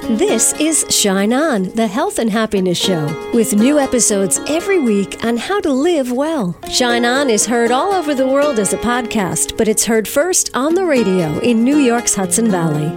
This is Shine On, the health and happiness show, with new episodes every week on how to live well. Shine On is heard all over the world as a podcast, but it's heard first on the radio in New York's Hudson Valley.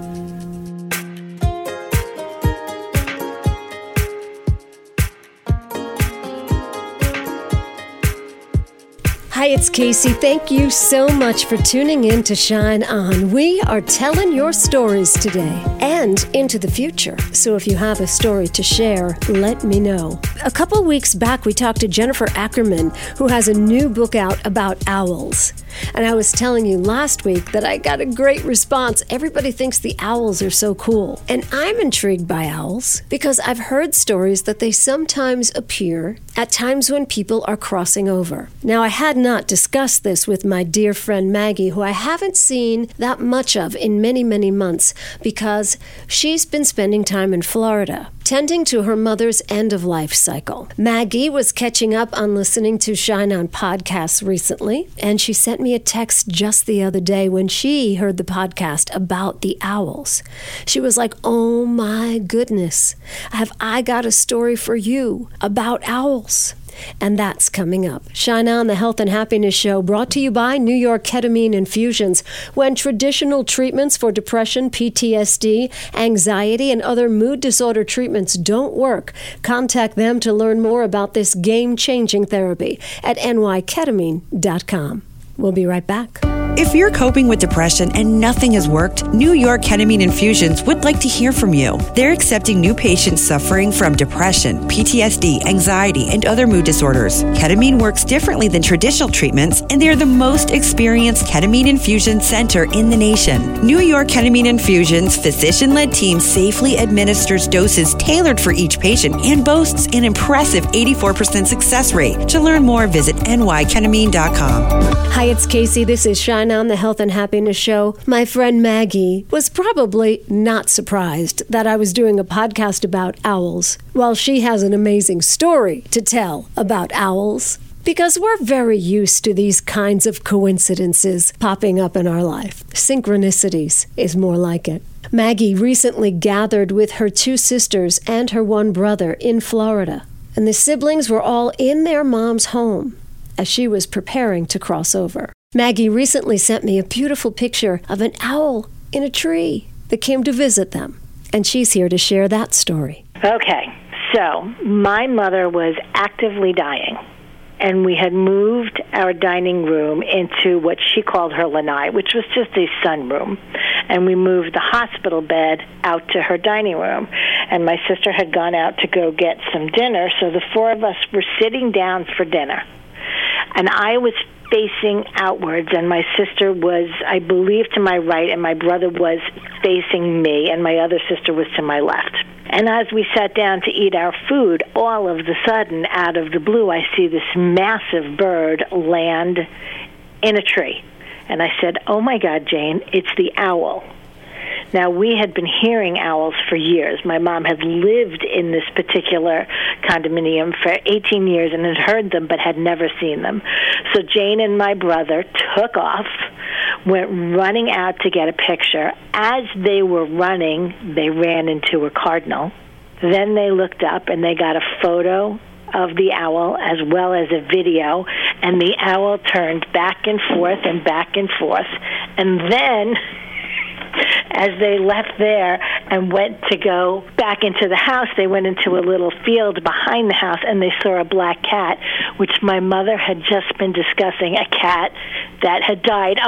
Hi, it's Casey. Thank you so much for tuning in to Shine On. We are telling your stories today and into the future. So if you have a story to share, let me know. A couple weeks back, we talked to Jennifer Ackerman, who has a new book out about owls. And I was telling you last week that I got a great response. Everybody thinks the owls are so cool. And I'm intrigued by owls because I've heard stories that they sometimes appear at times when people are crossing over. Now, I had not discussed this with my dear friend Maggie, who I haven't seen that much of in many, many months because she's been spending time in Florida, tending to her mother's end-of-life cycle. Maggie was catching up on listening to Shine On podcasts recently, and she sent me a text just the other day when she heard the podcast about the owls. She was like, oh my goodness, have I got a story for you about owls? And that's coming up. Shine On, the health and happiness show, brought to you by New York Ketamine Infusions. When traditional treatments for depression, PTSD, anxiety, and other mood disorder treatments don't work, contact them to learn more about this game-changing therapy at nyketamine.com. We'll be right back. If you're coping with depression and nothing has worked, New York Ketamine Infusions would like to hear from you. They're accepting new patients suffering from depression, PTSD, anxiety, and other mood disorders. Ketamine works differently than traditional treatments, and they're the most experienced ketamine infusion center in the nation. New York Ketamine Infusions' physician-led team safely administers doses tailored for each patient and boasts an impressive 84% success rate. To learn more, visit nyketamine.com. Hi, it's Casey. This is Shine On, the health and happiness show. My friend Maggie was probably not surprised that I was doing a podcast about owls, while she has an amazing story to tell about owls, because we're very used to these kinds of coincidences popping up in our life. Synchronicities is more like it. Maggie recently gathered with her two sisters and her one brother in Florida, and the siblings were all in their mom's home as she was preparing to cross over. Maggie recently sent me a beautiful picture of an owl in a tree that came to visit them, and she's here to share that story. Okay, so my mother was actively dying, and we had moved our dining room into what she called her lanai, which was just a sunroom, and we moved the hospital bed out to her dining room, and my sister had gone out to go get some dinner, so the four of us were sitting down for dinner. And I was facing outwards, and my sister was, I believe, to my right, and my brother was facing me, and my other sister was to my left. And as we sat down to eat our food, all of a sudden, out of the blue, I see this massive bird land in a tree. And I said, oh my God, Jane, it's the owl. Now, we had been hearing owls for years. My mom had lived in this particular condominium for 18 years and had heard them but had never seen them. So Jane and my brother took off, went running out to get a picture. As they were running, they ran into a cardinal. Then they looked up and they got a photo of the owl as well as a video, and the owl turned back and forth and back and forth. And then as they left there and went to go back into the house, they went into a little field behind the house, and they saw a black cat, which my mother had just been discussing, a cat that had died,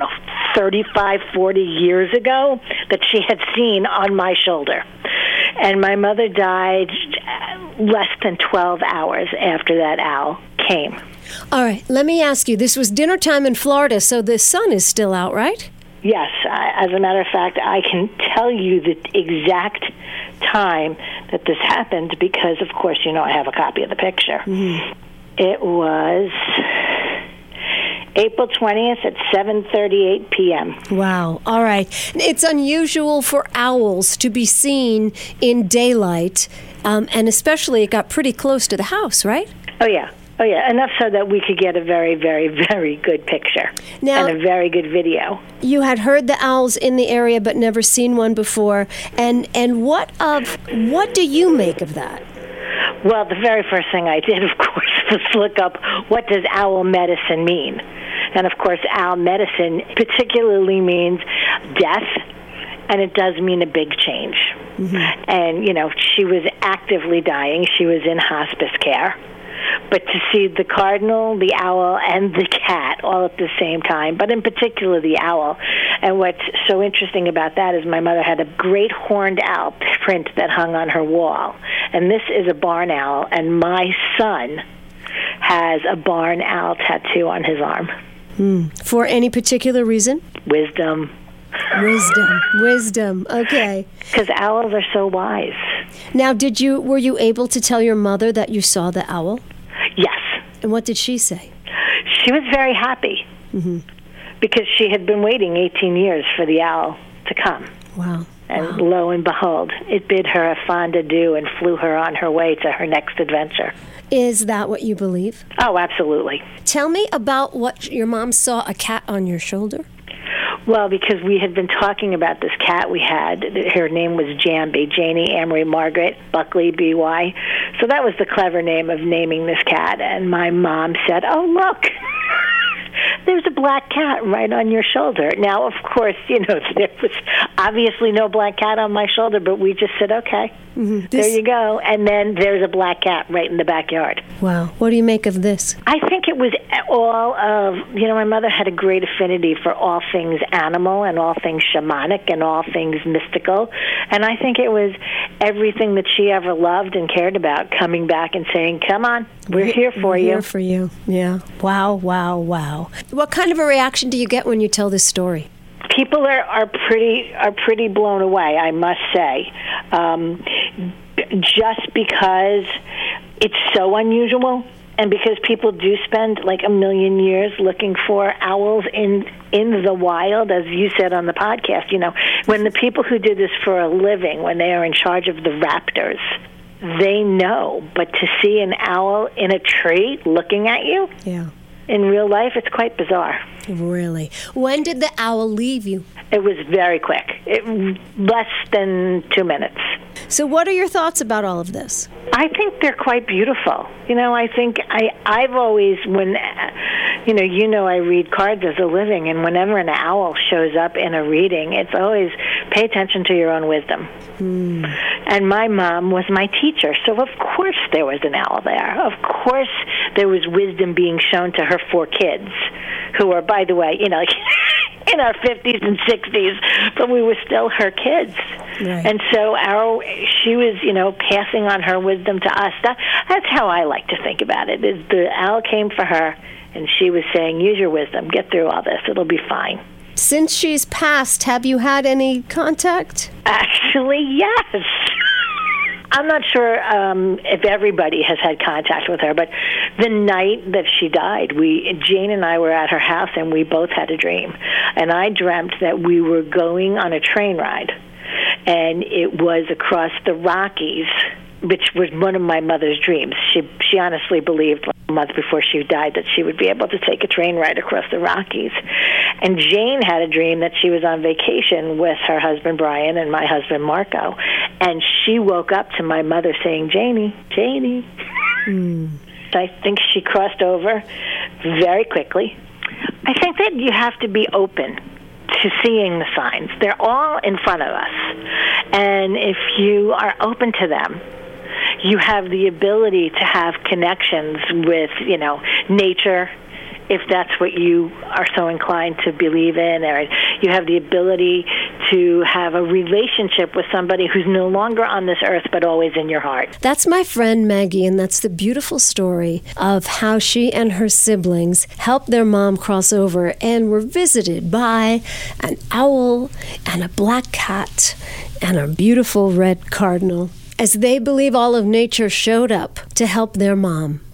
35, 40 years ago, that she had seen on my shoulder. And my mother died less than 12 hours after that owl came. All right, let me ask you, this was dinner time in Florida, so the sun is still out, right? Yes. As a matter of fact, I can tell you the exact time that this happened because, of course, I have a copy of the picture. Mm-hmm. It was April 20th at 7:38 p.m. Wow. All right. It's unusual for owls to be seen in daylight, and especially it got pretty close to the house, right? Oh, yeah. Oh, yeah, enough so that we could get a very, very, very good picture now, and a very good video. You had heard the owls in the area but never seen one before. And what do you make of that? Well, the very first thing I did, of course, was look up what does owl medicine mean. And, of course, owl medicine particularly means death, and it does mean a big change. Mm-hmm. And, she was actively dying. She was in hospice care. But to see the cardinal, the owl, and the cat all at the same time, but in particular the owl. And what's so interesting about that is my mother had a great horned owl print that hung on her wall. And this is a barn owl, and my son has a barn owl tattoo on his arm. For any particular reason? Wisdom. Wisdom. Okay. Because owls are so wise. Now, were you able to tell your mother that you saw the owl? Yes. And what did she say? She was very happy. Mm-hmm. Because she had been waiting 18 years for the owl to come. Wow. And lo and behold, it bid her a fond adieu and flew her on her way to her next adventure. Is that what you believe? Oh, absolutely. Tell me about what your mom saw, a cat on your shoulder. Well, because we had been talking about this cat we had. Her name was Jambi, Janie Amory Margaret Buckley, B.Y. So that was the clever name of naming this cat. And my mom said, oh, look, there's a black cat right on your shoulder. Now, of course, there was obviously no black cat on my shoulder, but we just said, okay, there you go. And then there's a black cat right in the backyard. Wow. What do you make of this? I think it was all of, my mother had a great affinity for all things animal and all things shamanic and all things mystical. And I think it was everything that she ever loved and cared about coming back and saying, come on, we're here for you. We're here for you. Yeah. Wow. What kind of a reaction do you get when you tell this story? People are pretty blown away, I must say. Just because it's so unusual, and because people do spend like 1 million years looking for owls in the wild, as you said on the podcast. When the people who do this for a living, when they are in charge of the raptors, they know. But to see an owl in a tree looking at you, in real life, it's quite bizarre. Really? When did the owl leave you? It was very quick. Less than 2 minutes. So what are your thoughts about all of this? I think they're quite beautiful. I think I've always, when, I read cards as a living, and whenever an owl shows up in a reading, it's always pay attention to your own wisdom. And my mom was my teacher, so of course there was an owl there. Of course there was wisdom being shown to her 4 kids, who are, by the way, in our 50s and 60s, but we were still her kids. Right. And so she was, passing on her wisdom to us. That's how I like to think about it, is the owl came for her, and she was saying, use your wisdom, get through all this, it'll be fine. Since she's passed, have you had any contact? Actually, yes. I'm not sure if everybody has had contact with her, but the night that she died, Jane and I were at her house, and we both had a dream. And I dreamt that we were going on a train ride, and it was across the Rockies, which was one of my mother's dreams. She honestly believed a month before she died that she would be able to take a train ride across the Rockies. And Jane had a dream that she was on vacation with her husband Brian and my husband Marco, and she woke up to my mother saying, Janie. I think she crossed over very quickly. I think that you have to be open to seeing the signs. They're all in front of us. And if you are open to them, you have the ability to have connections with, nature, if that's what you are so inclined to believe in, or you have the ability to have a relationship with somebody who's no longer on this earth but always in your heart. That's my friend Maggie, and that's the beautiful story of how she and her siblings helped their mom cross over and were visited by an owl and a black cat and a beautiful red cardinal, as they believe all of nature showed up to help their mom.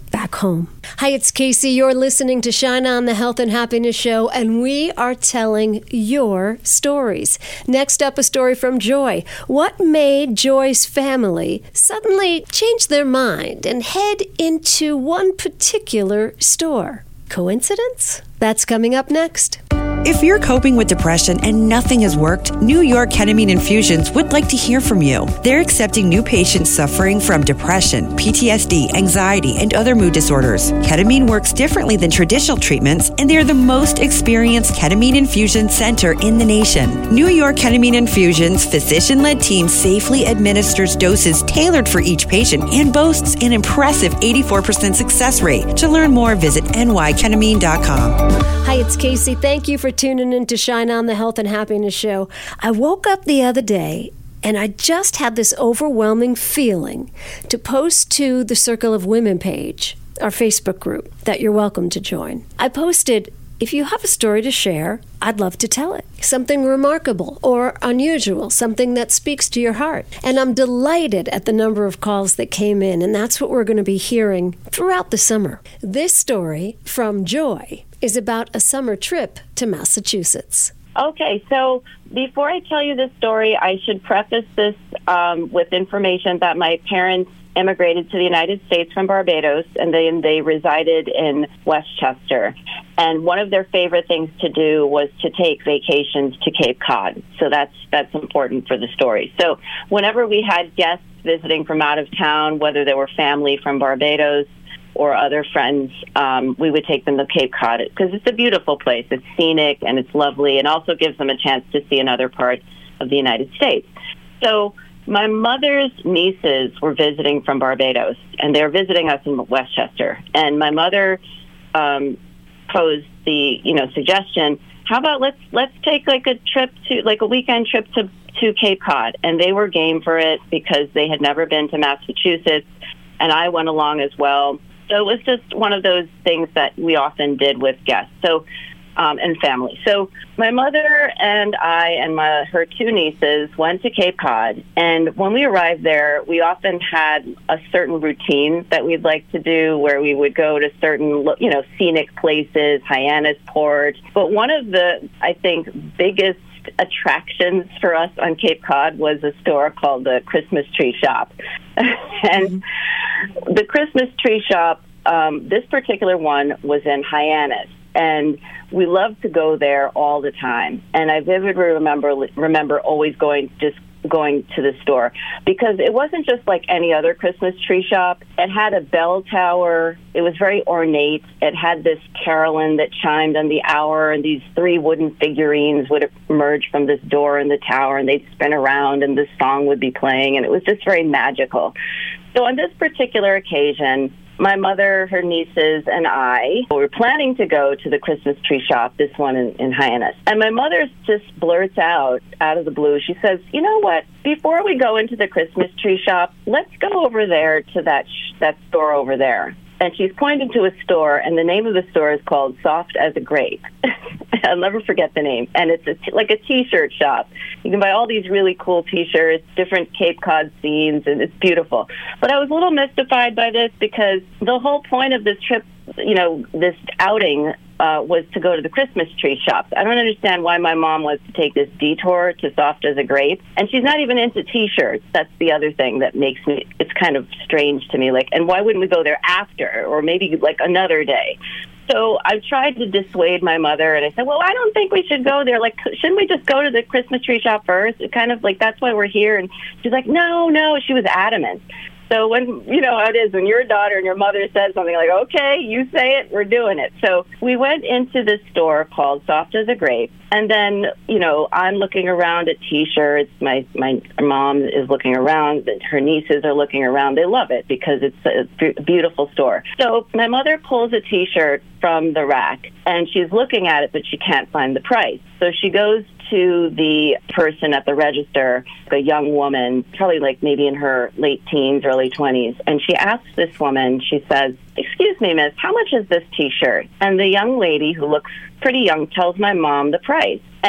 back home. Hi, it's Casey. You're listening to Shine On, the Health and Happiness Show, and we are telling your stories. Next up, a story from Joy. What made Joy's family suddenly change their mind and head into one particular store? Coincidence? That's coming up next. If you're coping with depression and nothing has worked, New York Ketamine Infusions would like to hear from you. They're accepting new patients suffering from depression, PTSD, anxiety, and other mood disorders. Ketamine works differently than traditional treatments, and they're the most experienced ketamine infusion center in the nation. New York Ketamine Infusions' physician-led team safely administers doses tailored for each patient and boasts an impressive 84% success rate. To learn more, visit nyketamine.com. Hi, it's Casey. Thank you for tuning in to Shine On, the Health and Happiness Show. I woke up the other day and I just had this overwhelming feeling to post to the Circle of Women page, our Facebook group, that you're welcome to join. I posted, if you have a story to share, I'd love to tell it. Something remarkable or unusual, something that speaks to your heart. And I'm delighted at the number of calls that came in, and that's what we're going to be hearing throughout the summer. This story from Joy is about a summer trip to Massachusetts. Okay, so before I tell you this story, I should preface this with information that my parents immigrated to the United States from Barbados, and then they resided in Westchester. And one of their favorite things to do was to take vacations to Cape Cod. So that's important for the story. So whenever we had guests visiting from out of town, whether they were family from Barbados or other friends, we would take them to Cape Cod because it's a beautiful place. It's scenic and it's lovely, and also gives them a chance to see another part of the United States. So my mother's nieces were visiting from Barbados, and they're visiting us in Westchester. And my mother posed the suggestion, how about let's take like a weekend trip to Cape Cod. And they were game for it because they had never been to Massachusetts, and I went along as well. So it was just one of those things that we often did with guests and family. So my mother and I and her two nieces went to Cape Cod. And when we arrived there, we often had a certain routine that we'd like to do where we would go to certain, scenic places, Hyannis Port. But one of the, I think, biggest attractions for us on Cape Cod was a store called the Christmas Tree Shop. And the Christmas Tree Shop, this particular one was in Hyannis, and we loved to go there all the time. And I vividly remember always going to the store because it wasn't just like any other Christmas tree shop. It had a bell tower. It was very ornate. It had this carillon that chimed on the hour, and these 3 wooden figurines would emerge from this door in the tower, and they'd spin around, and this song would be playing, and it was just very magical. So on this particular occasion, my mother, her nieces, and I were planning to go to the Christmas tree shop, this one in Hyannis. And my mother just blurts out of the blue, she says, you know what, before we go into the Christmas tree shop, let's go over there to that store over there. And she's pointing to a store, and the name of the store is called Soft as a Grape. I'll never forget the name. And it's like a T-shirt shop. You can buy all these really cool T-shirts, different Cape Cod scenes, and it's beautiful. But I was a little mystified by this because the whole point of this trip, this outing, was to go to the Christmas tree shops. I don't understand why my mom wants to take this detour to Soft as a Grape. And she's not even into T-shirts. That's the other thing that makes it's kind of strange to me. Like, and why wouldn't we go there after, or maybe like another day? So I tried to dissuade my mother, and I said, well, I don't think we should go there. Like, shouldn't we just go to the Christmas tree shop first? It kind of like, that's why we're here. And she's like, no. She was adamant. So when, how it is, when your daughter and your mother says something like, okay, you say it, we're doing it. So we went into this store called Soft as a Grape. And then, I'm looking around at T-shirts. My mom is looking around. Her nieces are looking around. They love it because it's a beautiful store. So my mother pulls a T-shirt from the rack, and she's looking at it, but she can't find the price. So she goes to the person at the register, a young woman, probably like maybe in her late teens, early 20s, and she asks this woman, she says, excuse me, miss, how much is this T-shirt? And the young lady, who looks pretty young, tells my mom the price. And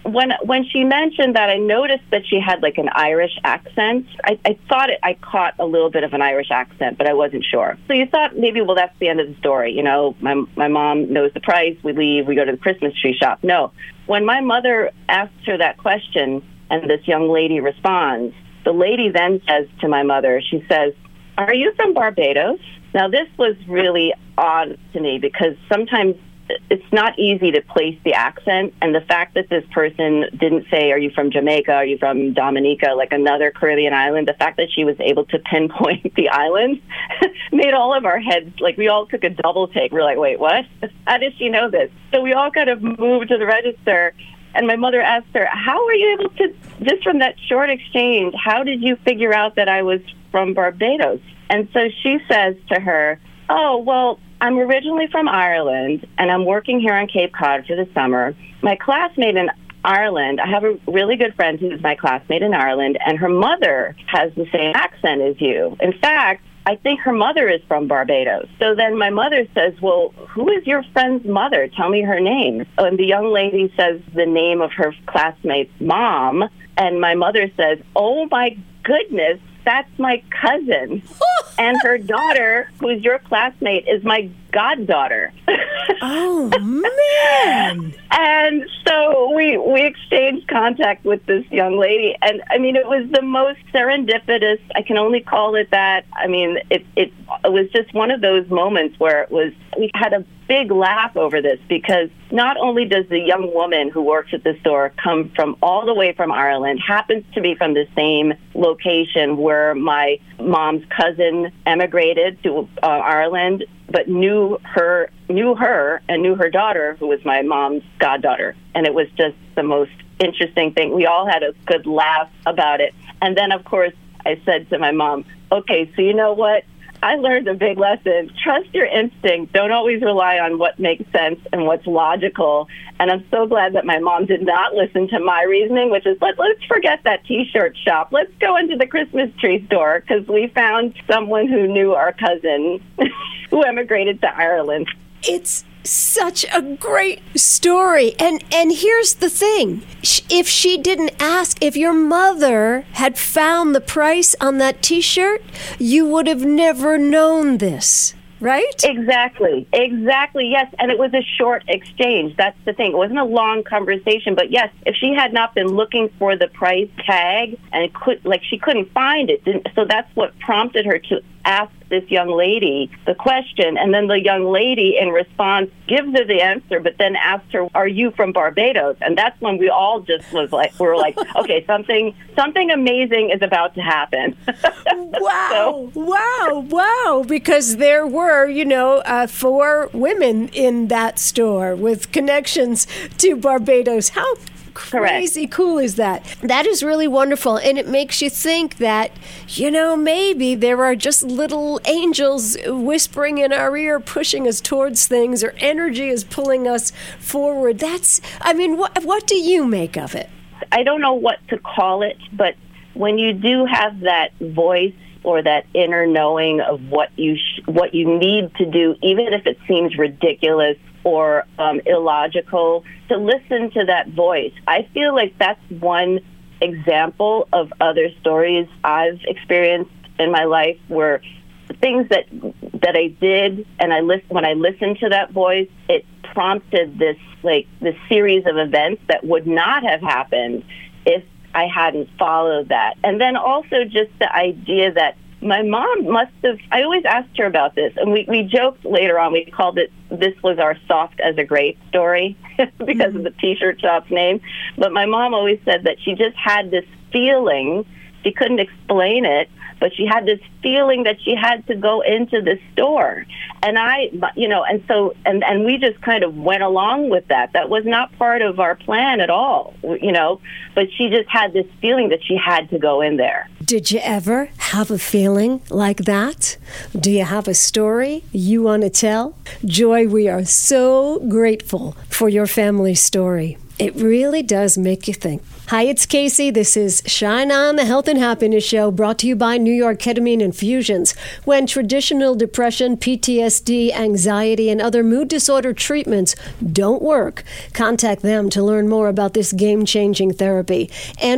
when she mentioned that, I noticed that she had like an Irish accent. I thought I caught a little bit of an Irish accent, but I wasn't sure. So you thought maybe, well, that's the end of the story. You know, my mom knows the price. We leave. We go to the Christmas tree shop. No. When my mother asks her that question and this young lady responds, the lady then says to my mother, she says, "Are you from Barbados?" Now, this was really odd to me because sometimes it's not easy to place the accent, and the fact that this person didn't say, "Are you from Jamaica? Are you from Dominica?" like another Caribbean island, the fact that she was able to pinpoint the island made all of our heads, like we all took a double take. We're like, wait, what? How did she know this? So we all kind of moved to the register, and my mother asked her, "How were you able to, just from that short exchange, how did you figure out that I was from Barbados?" And so she says to her, "Oh, well, I'm originally from Ireland, and I'm working here on Cape Cod for the summer. My classmate in Ireland, I have a really good friend who's my classmate in Ireland, and her mother has the same accent as you. In fact, I think her mother is from Barbados." So then my mother says, "Well, who is your friend's mother? Tell me her name." And the young lady says the name of her classmate's mom, and my mother says, "Oh, my goodness, that's my cousin. And her daughter, who's your classmate, is my goddaughter." Oh, man. And so we exchanged contact with this young lady. And, I mean, it was the most serendipitous, I can only call it that. I mean, it was just one of those moments where we had a big laugh over this, because not only does the young woman who works at the store come from all the way from Ireland, happens to be from the same location where my mom's cousin emigrated to Ireland, but knew her and knew her daughter, who was my mom's goddaughter. And it was just the most interesting thing. We all had a good laugh about it. And then, of course, I said to my mom, "Okay, so you know what? I learned a big lesson. Trust your instinct. Don't always rely on what makes sense and what's logical." And I'm so glad that my mom did not listen to my reasoning, which is, let's forget that T-shirt shop. Let's go into the Christmas tree store, because we found someone who knew our cousin who emigrated to Ireland. It's such a great story. And here's the thing. If she didn't ask, if your mother had found the price on that T-shirt, you would have never known this, right? Exactly, yes. And it was a short exchange. That's the thing. It wasn't a long conversation. But yes, if she had not been looking for the price tag and she couldn't find it, so that's what prompted her to ask this young lady the question, and then the young lady in response gives her the answer, but then asks her, "Are you from Barbados?" And that's when we all just we were like, okay, something amazing is about to happen. Wow, because there were, 4 women in that store with connections to Barbados. How crazy cool is that? That is really wonderful. And it makes you think that, maybe there are just little angels whispering in our ear, pushing us towards things, or energy is pulling us forward. What do you make of it? I don't know what to call it, but when you do have that voice or that inner knowing of what you need to do, even if it seems ridiculous or illogical, to listen to that voice. I feel like that's one example of other stories I've experienced in my life, where things that I did, and when I listened to that voice, it prompted this series of events that would not have happened if I hadn't followed that. And then also just the idea that my mom must have, I always asked her about this, and we joked later on, we called it, this was our soft as a grape story because of the T-shirt shop's name. But my mom always said that she just had this feeling, she couldn't explain it, but she had this feeling that she had to go into the store. And and we just kind of went along with that. That was not part of our plan at all, but she just had this feeling that she had to go in there. Did you ever have a feeling like that? Do you have a story you want to tell? Joy, we are so grateful for your family story. It really does make you think. Hi, it's Casey. This is Shine On, the Health and Happiness Show, brought to you by New York Ketamine Infusions. When traditional depression, PTSD, anxiety, and other mood disorder treatments don't work, contact them to learn more about this game-changing therapy.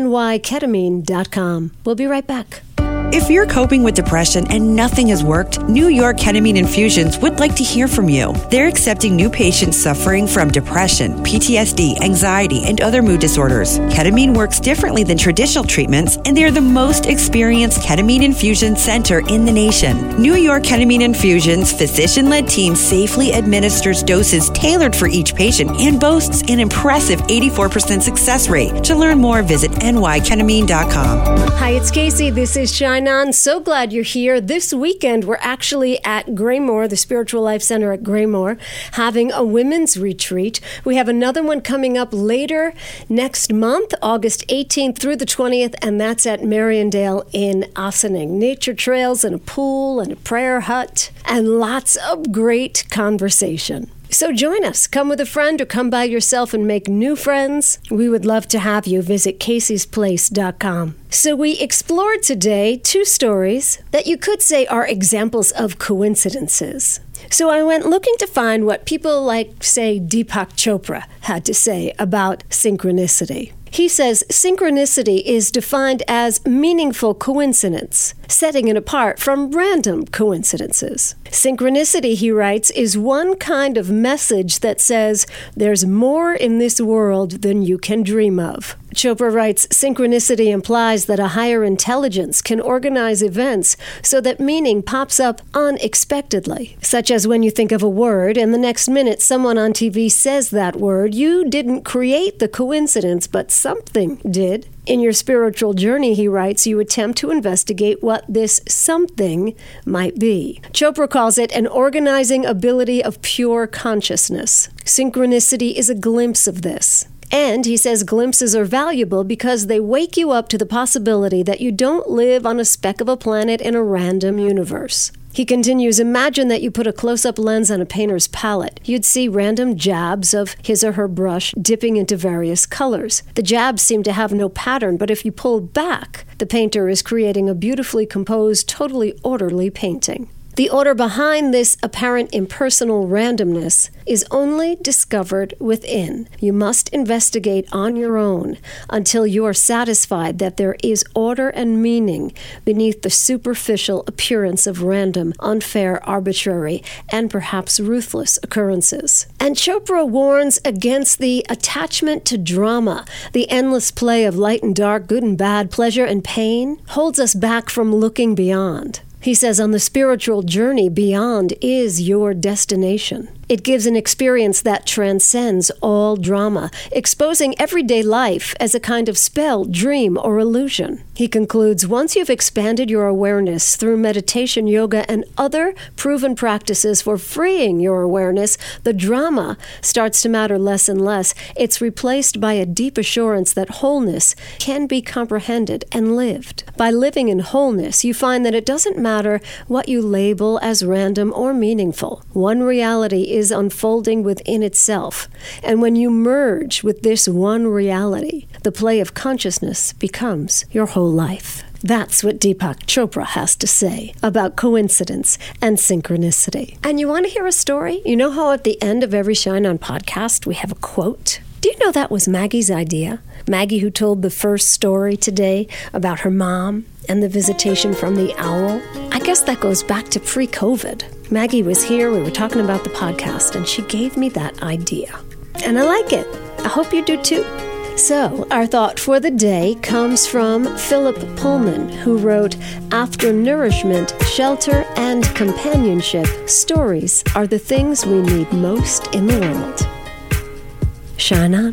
nyketamine.com. We'll be right back. If you're coping with depression and nothing has worked, New York Ketamine Infusions would like to hear from you. They're accepting new patients suffering from depression, PTSD, anxiety, and other mood disorders. Ketamine works differently than traditional treatments, and they're the most experienced ketamine infusion center in the nation. New York Ketamine Infusions' physician-led team safely administers doses tailored for each patient and boasts an impressive 84% success rate. To learn more, visit nyketamine.com. Hi, it's Casey. This is Shine On. So glad you're here. This weekend, we're actually at Graymore, the Spiritual Life Center at Graymore, having a women's retreat. We have another one coming up later next month, August 18th through the 20th, and that's at Mariandale in Ossining. Nature trails and a pool and a prayer hut and lots of great conversation. So join us. Come with a friend or come by yourself and make new friends. We would love to have you. Visit caseysplace.com. So we explored today 2 stories that you could say are examples of coincidences. So I went looking to find what people like, say, Deepak Chopra had to say about synchronicity. He says synchronicity is defined as meaningful coincidence, setting it apart from random coincidences. Synchronicity, he writes, is one kind of message that says there's more in this world than you can dream of. Chopra writes, synchronicity implies that a higher intelligence can organize events so that meaning pops up unexpectedly, such as when you think of a word and the next minute someone on TV says that word. You didn't create the coincidence, but something did. In your spiritual journey, he writes, you attempt to investigate what this something might be. Chopra calls it an organizing ability of pure consciousness. Synchronicity is a glimpse of this. And he says glimpses are valuable because they wake you up to the possibility that you don't live on a speck of a planet in a random universe. He continues, imagine that you put a close-up lens on a painter's palette. You'd see random jabs of his or her brush dipping into various colors. The jabs seem to have no pattern, but if you pull back, the painter is creating a beautifully composed, totally orderly painting. The order behind this apparent impersonal randomness is only discovered within. You must investigate on your own until you are satisfied that there is order and meaning beneath the superficial appearance of random, unfair, arbitrary, and perhaps ruthless occurrences. And Chopra warns against the attachment to drama. The endless play of light and dark, good and bad, pleasure and pain holds us back from looking beyond. He says on the spiritual journey, beyond is your destination. It gives an experience that transcends all drama, exposing everyday life as a kind of spell, dream, or illusion. He concludes, once you've expanded your awareness through meditation, yoga, and other proven practices for freeing your awareness, the drama starts to matter less and less. It's replaced by a deep assurance that wholeness can be comprehended and lived. By living in wholeness, you find that it doesn't matter what you label as random or meaningful. One reality is unfolding within itself. And when you merge with this one reality, the play of consciousness becomes your whole life. That's what Deepak Chopra has to say about coincidence and synchronicity. And you want to hear a story? You know how at the end of every Shine On podcast we have a quote? Do you know that was Maggie's idea? Maggie, who told the first story today about her mom and the visitation from the owl. I guess that goes back to pre-COVID. Maggie was here, we were talking about the podcast, and she gave me that idea. And I like it. I hope you do too. So, our thought for the day comes from Philip Pullman, who wrote, after nourishment, shelter, and companionship, stories are the things we need most in the world. Shine on.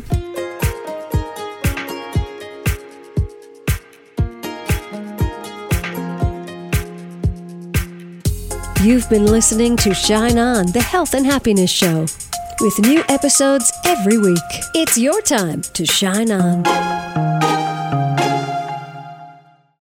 You've been listening to Shine On, the Health and Happiness Show, with new episodes every week. It's your time to shine on.